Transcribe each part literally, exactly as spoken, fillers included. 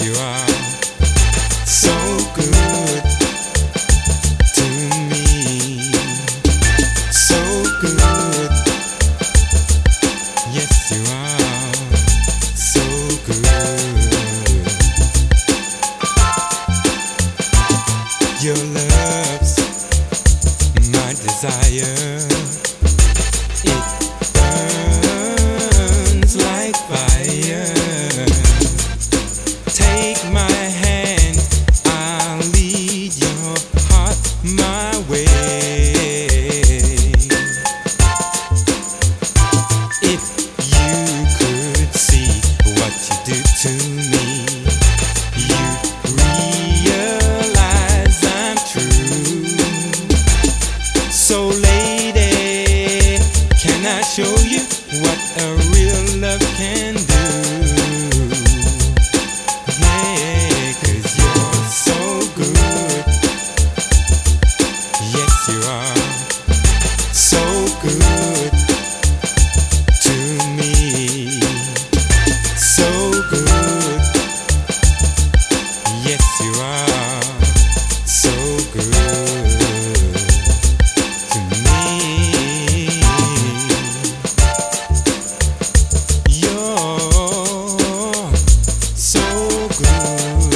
you are so good to me, so good. Yes, you are so good. Your love's my desire. It burns like fire. Take my hand, I'll lead your heart my way. If you could see what you do to me, you'd realize I'm true. So lady, can I show you what a real love can do? Yeah, 'cause you're so good. Yes, you are so good to me, so good. Yes, you are so good to me. You're so good.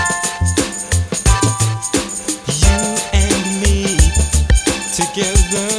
You and me together.